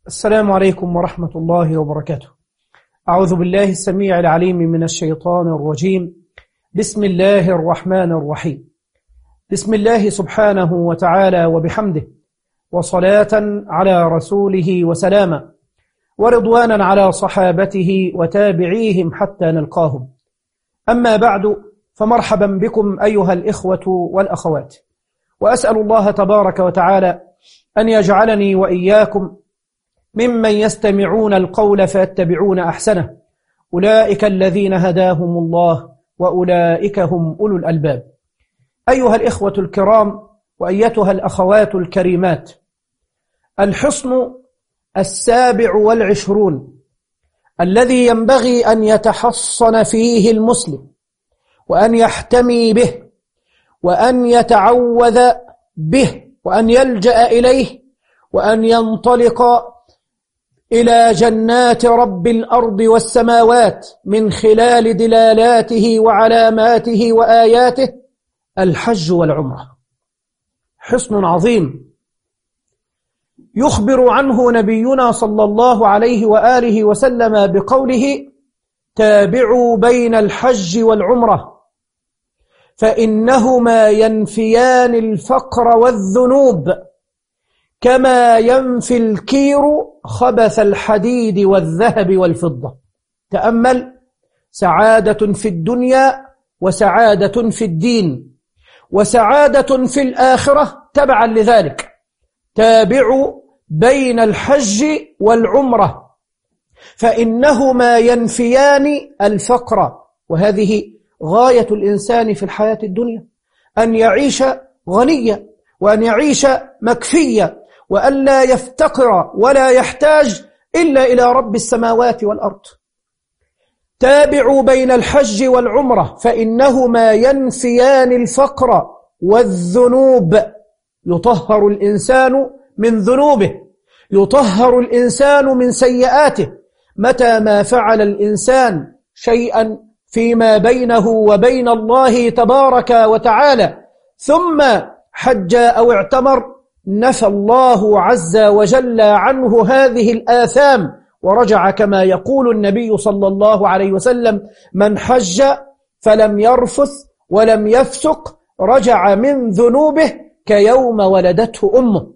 السلام عليكم ورحمة الله وبركاته. أعوذ بالله السميع العليم من الشيطان الرجيم. بسم الله الرحمن الرحيم. بسم الله سبحانه وتعالى وبحمده، وصلاة على رسوله وسلاما، ورضوانا على صحابته وتابعيهم حتى نلقاهم. أما بعد، فمرحبا بكم أيها الإخوة والأخوات، وأسأل الله تبارك وتعالى أن يجعلني وإياكم ممن يستمعون القول فيتبعون أحسنه، أولئك الذين هداهم الله وأولئك هم أولو الألباب. أيها الإخوة الكرام وأيتها الأخوات الكريمات، الحصن 27 الذي ينبغي أن يتحصن فيه المسلم، وأن يحتمي به، وأن يتعوذ به، وأن يلجأ إليه، وأن ينطلق إلى جنات رب الأرض والسماوات من خلال دلالاته وعلاماته وآياته، الحج والعمرة. حصن عظيم يخبر عنه نبينا صلى الله عليه وآله وسلم بقوله: تابعوا بين الحج والعمرة فإنهما ينفيان الفقر والذنوب كما ينفي الكير خبث الحديد والذهب والفضة. تأمل: سعادة في الدنيا، وسعادة في الدين، وسعادة في الآخرة تبعا لذلك. تابعوا بين الحج والعمرة فإنهما ينفيان الفقر، وهذه غاية الإنسان في الحياة الدنيا، أن يعيش غنيا، وأن يعيش مكفيا، وأن لا يفتقر ولا يحتاج إلا إلى رب السماوات والأرض. تابعوا بين الحج والعمرة فإنهما ينفيان الفقر والذنوب. يطهر الإنسان من ذنوبه، يطهر الإنسان من سيئاته، متى ما فعل الإنسان شيئا فيما بينه وبين الله تبارك وتعالى ثم حج أو اعتمر، نفى الله عز وجل عنه هذه الآثام ورجع، كما يقول النبي صلى الله عليه وسلم: من حج فلم يرفث ولم يفسق رجع من ذنوبه كيوم ولدته أمه.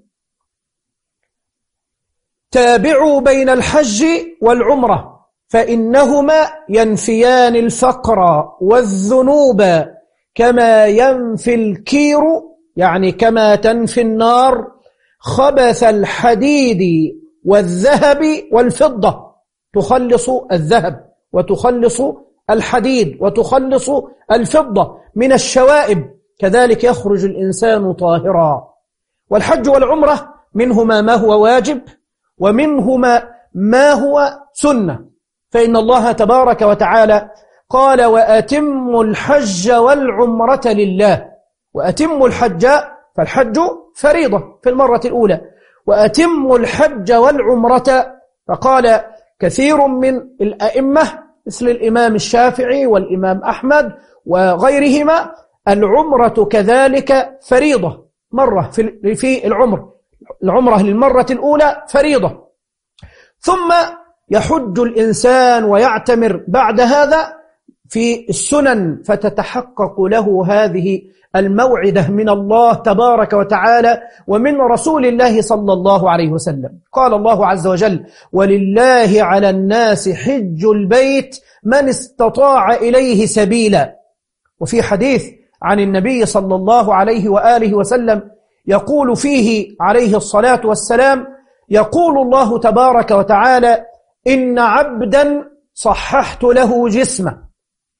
تابعوا بين الحج والعمرة فإنهما ينفيان الفقر والذنوب كما ينفي الكير، يعني كما تنفي النار، خبث الحديد والذهب والفضة. تخلص الذهب وتخلص الحديد وتخلص الفضة من الشوائب، كذلك يخرج الإنسان طاهرا. والحج والعمرة منهما ما هو واجب ومنهما ما هو سنة، فإن الله تبارك وتعالى قال: وأتموا الحج والعمرة لله. وأتموا الحج، فالحج فريضة في المرة الأولى، وأتموا الحج والعمرة. فقال كثير من الأئمة مثل الإمام الشافعي والإمام أحمد وغيرهما: العمرة كذلك فريضة، مرة في العمرة للمرة الأولى فريضة، ثم يحج الإنسان ويعتمر بعد هذا في السنن، فتتحقق له هذه الموعدة من الله تبارك وتعالى ومن رسول الله صلى الله عليه وسلم. قال الله عز وجل: ولله على الناس حج البيت من استطاع إليه سبيلا. وفي حديث عن النبي صلى الله عليه وآله وسلم يقول فيه عليه الصلاة والسلام: يقول الله تبارك وتعالى: إن عبدا صححت له جسمه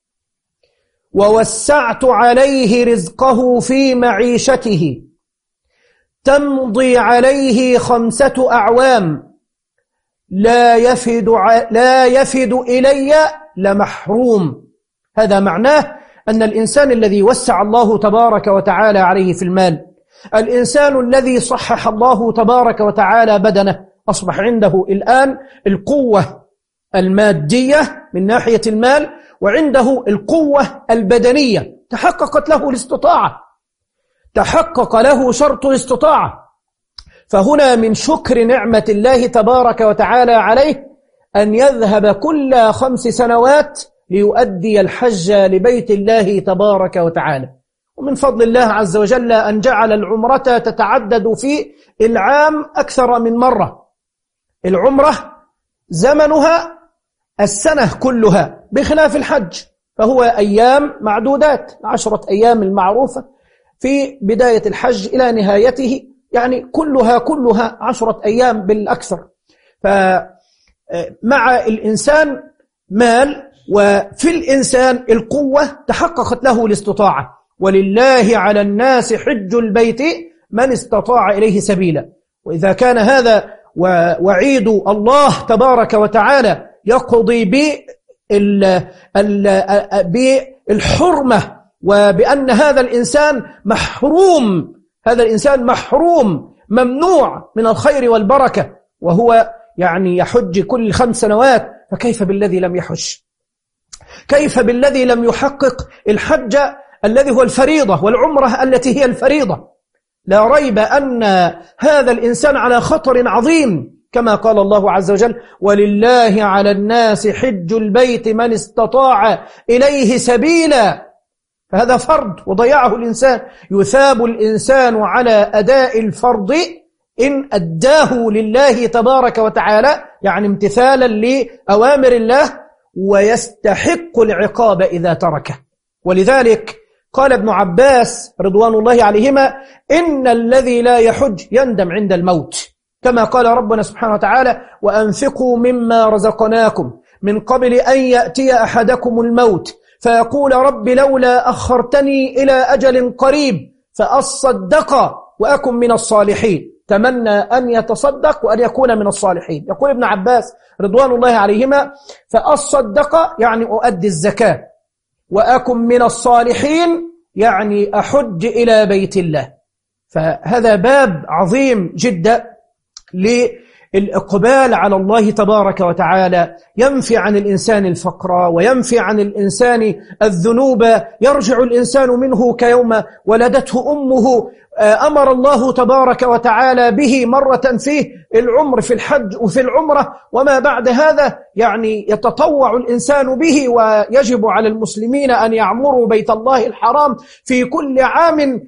ووسعت عليه رزقه في معيشته تمضي عليه 5 أعوام لا يفد إلي لمحروم. هذا معناه أن الإنسان الذي وسع الله تبارك وتعالى عليه في المال، الإنسان الذي صحح الله تبارك وتعالى بدنه، أصبح عنده الآن القوة المادية من ناحية المال، وعنده القوة البدنية، تحققت له الاستطاعة، تحقق له شرط الاستطاعة، فهنا من شكر نعمة الله تبارك وتعالى عليه أن يذهب كل 5 سنوات ليؤدي الحج لبيت الله تبارك وتعالى. ومن فضل الله عز وجل أن جعل العمرة تتعدد في العام أكثر من مرة. العمرة زمنها السنة كلها بخلاف الحج، فهو أيام معدودات، 10 أيام المعروفة في بداية الحج إلى نهايته، يعني كلها 10 أيام بالأكثر. فمع الإنسان مال، وفي الإنسان القوة تحققت له الاستطاعة، ولله على الناس حج البيت من استطاع إليه سبيلا. وإذا كان هذا وعيد الله تبارك وتعالى يقضي بالحرمة، وبأن هذا الإنسان محروم ممنوع من الخير والبركة، وهو يعني يحج كل 5 سنوات، فكيف بالذي لم يحج؟ كيف بالذي لم يحقق الحج الذي هو الفريضة والعمرة التي هي الفريضة؟ لا ريب أن هذا الإنسان على خطر عظيم، كما قال الله عز وجل: ولله على الناس حج البيت من استطاع إليه سبيلا. فهذا فرض وضيعه الإنسان. يثاب الإنسان على أداء الفرض إن أداه لله تبارك وتعالى، يعني امتثالا لأوامر الله، ويستحق العقاب إذا تركه. ولذلك قال ابن عباس رضوان الله عليهما: إن الذي لا يحج يندم عند الموت، كما قال ربنا سبحانه وتعالى: وأنفقوا مما رزقناكم من قبل أن يأتي أحدكم الموت فيقول رب لولا أخرتني إلى أجل قريب فأصدق وأكن من الصالحين. تمنى أن يتصدق وأن يكون من الصالحين. يقول ابن عباس رضوان الله عليهما: فأصدق يعني أؤدي الزكاة، وأكن من الصالحين يعني أحج إلى بيت الله. فهذا باب عظيم جدا للإقبال على الله تبارك وتعالى، ينفي عن الإنسان الفقر وينفي عن الإنسان الذنوب، يرجع الإنسان منه كيوم ولدته أمه. أمر الله تبارك وتعالى به مرة فيه العمر في الحج وفي العمرة، وما بعد هذا يعني يتطوع الإنسان به. ويجب على المسلمين أن يعمروا بيت الله الحرام في كل عام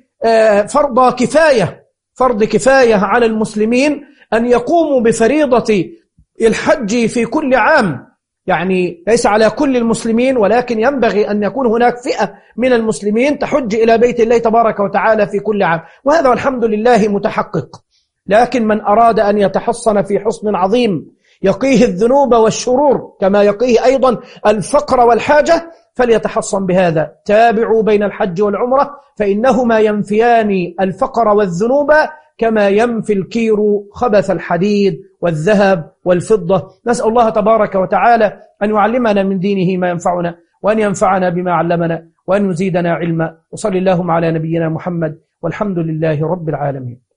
فرض كفاية على المسلمين أن يقوموا بفريضة الحج في كل عام. يعني ليس على كل المسلمين، ولكن ينبغي أن يكون هناك فئة من المسلمين تحج إلى بيت الله تبارك وتعالى في كل عام، وهذا والحمد لله متحقق. لكن من أراد أن يتحصن في حصن عظيم يقيه الذنوب والشرور كما يقيه أيضا الفقر والحاجة فليتحصن بهذا. تابعوا بين الحج والعمرة فإنهما ينفيان الفقر والذنوب كما ينفي الكير خبث الحديد والذهب والفضة. نسأل الله تبارك وتعالى أن يعلمنا من دينه ما ينفعنا، وأن ينفعنا بما علمنا، وأن يزيدنا علما. وصلى اللهم على نبينا محمد، والحمد لله رب العالمين.